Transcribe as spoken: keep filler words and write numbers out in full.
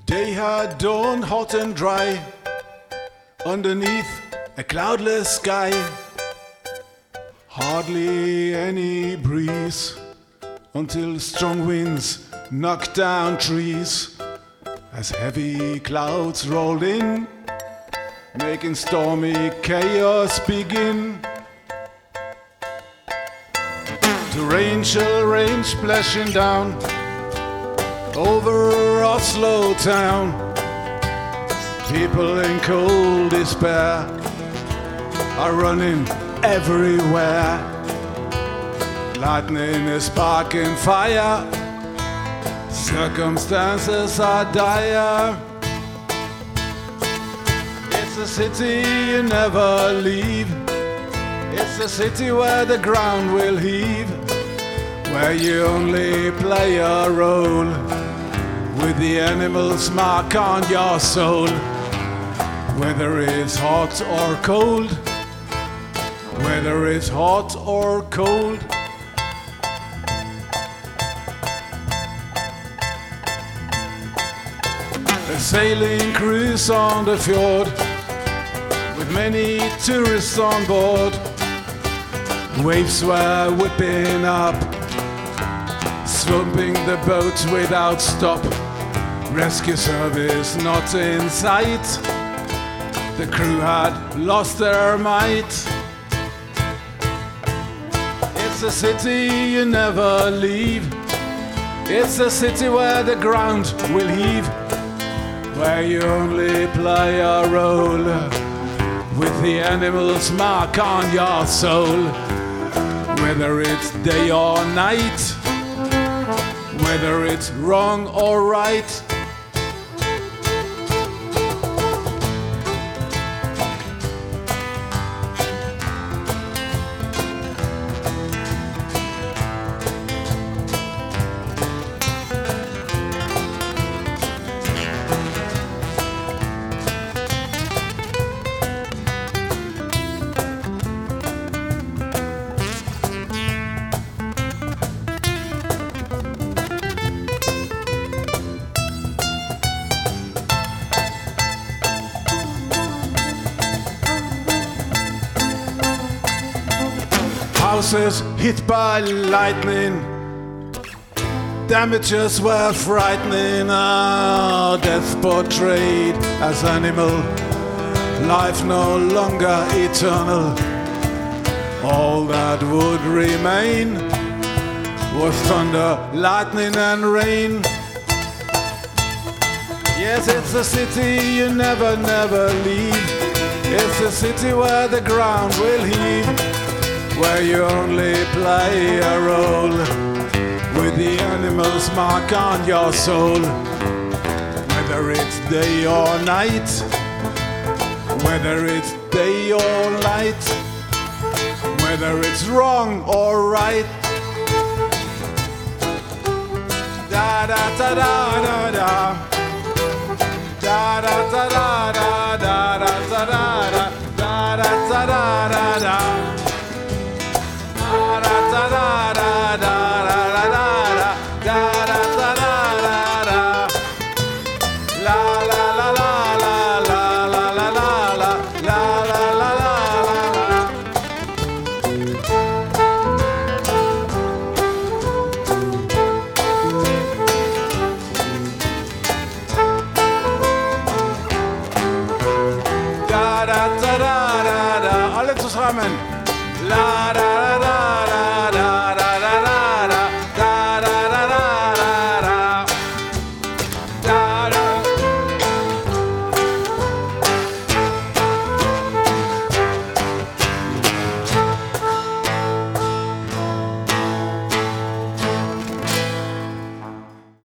Day had dawned hot and dry underneath a cloudless sky. Hardly any breeze until strong winds knocked down trees as heavy clouds rolled in, making stormy chaos begin. Torrential rain splashing down over Oslo town. People in cold despair are running everywhere. Lightning is sparking fire. Circumstances are dire. It's a city you never leave. It's a city where the ground will heave, where you only play a role with the animal's mark on your soul. Whether it's hot or cold, whether it's hot or cold. A sailing cruise on the fjord with many tourists on board. Waves were whipping up, swamping the boat without stop. Rescue service not in sight. The crew had lost their might. It's a city you never leave. It's a city where the ground will heave, where you only play a role with the animal's mark on your soul. Whether it's day or night, whether it's wrong or right. Houses hit by lightning, damages were frightening. Ah, death portrayed as animal, life no longer eternal. All that would remain was thunder, lightning and rain. Yes, it's a city you never, never leave. It's a city where the ground will heave, where you only play a role with the animal's mark on your soul. Whether it's day or night, whether it's day or night, whether it's wrong or right. Da da da da da da. Da da da da da da da da da da da da da da. Alle zusammen. La da